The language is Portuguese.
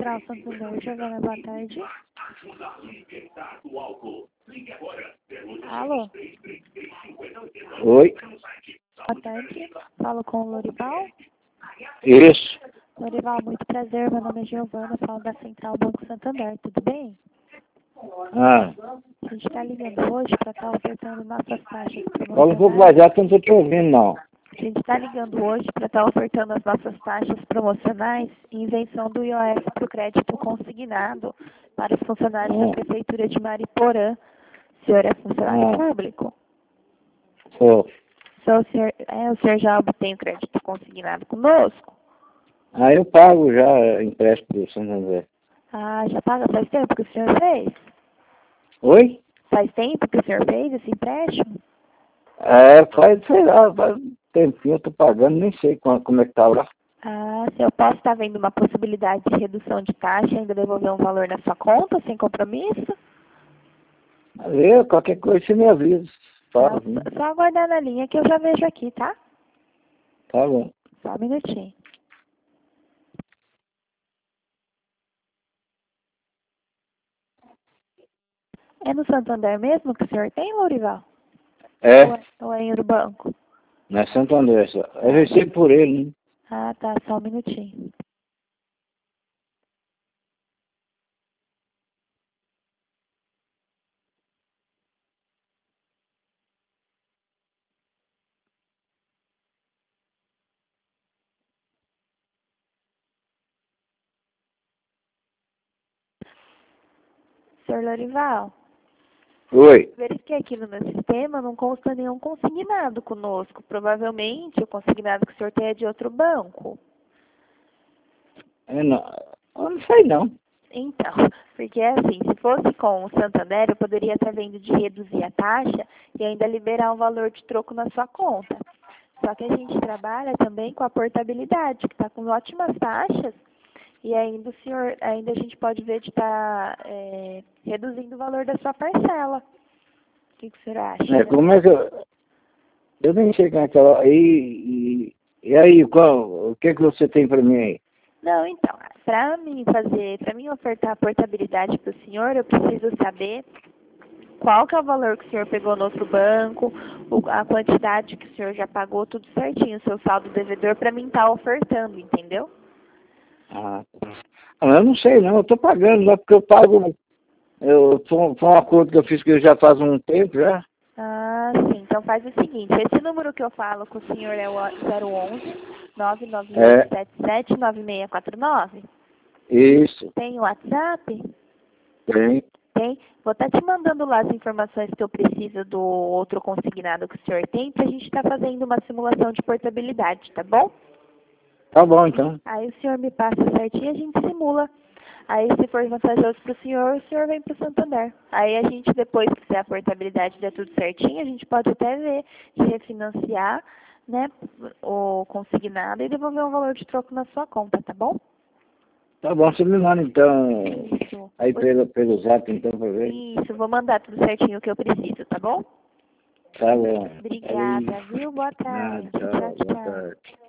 Central Santander, Giovana, boa tarde. Alô? Oi? Boa tarde. Falo com o Lorival. Isso. Lorival, muito prazer. Meu nome é Giovana, falo da Central Banco Santander. Tudo bem? Ah, A gente está ligando hoje para estar ofertando nossas taxas fala um pouco promocionais. mais alto que eu não estou te ouvindo, não. A gente está ligando hoje para estar ofertando as nossas taxas promocionais e isenção do IOF para o crédito consignado para os funcionários da Prefeitura de Mariporã. O senhor é funcionário público? Sou. O senhor já obtém o crédito consignado conosco? Ah, eu pago já empréstimo do Santander. Ah, já paga? Faz tempo que o senhor fez? Oi? Faz tempo que o senhor fez esse empréstimo? É, faz, sei lá, faz um tempinho eu tô pagando, nem sei como é que tá lá. Ah, se eu posso estar vendo uma possibilidade de redução de taxa e ainda devolver um valor na sua conta, sem compromisso? Valeu, qualquer coisa você me avisa. Fala, Só aguardar na linha que eu já vejo aqui, tá? tá bom. Só um minutinho. É no Santander mesmo que o senhor tem, Lourival? É, Ou é em outro banco? não é Santander só. Eu recebo por ele, né? Ah, tá. Só um minutinho. Senhor Lourival, Oi. verifiquei aqui no meu sistema, não consta nenhum consignado conosco. Provavelmente o consignado que o senhor tem é de outro banco. É, não, eu não sei não. Então, porque assim, se fosse com o Santander, eu poderia estar vendo de reduzir a taxa e ainda liberar um valor de troco na sua conta. Só que a gente trabalha também com a portabilidade, que está com ótimas taxas, e ainda ainda a gente pode ver de estar reduzindo o valor da sua parcela. O que o senhor acha? É, como é que eu nem sei como é que ela... E aí, o que você tem pra mim aí? Não, então, para mim ofertar a portabilidade para o senhor, eu preciso saber qual que é o valor que o senhor pegou no outro banco, a quantidade que o senhor já pagou, tudo certinho, o seu saldo devedor, para mim estar ofertando, entendeu? Ah, tá. Ah, eu não sei não, eu tô pagando lá porque eu pago... Foi um acordo que eu fiz que já faz um tempo já. Ah, sim. Então faz o seguinte, esse número que eu falo com o senhor é o 011 É, 99877 9649? isso, Tem o WhatsApp? tem. Tem. Vou estar te mandando lá as informações que eu preciso do outro consignado que o senhor tem para a gente estar fazendo uma simulação de portabilidade, tá bom? Tá bom então. Aí o senhor me passa certinho e a gente simula. Aí, se for vantajoso para o senhor vem para o Santander. Aí a gente, depois que fizer a portabilidade e der tudo certinho, a gente pode até ver de refinanciar, né, o consignado e devolver um valor de troco na sua conta, tá bom? Tá bom, você me manda então Isso. aí pelo zap então pra ver. Isso, vou mandar tudo certinho o que eu preciso, tá bom? Tá bom. Obrigada, viu? Boa Nada, tarde. tchau, Tchau, boa tchau. tarde.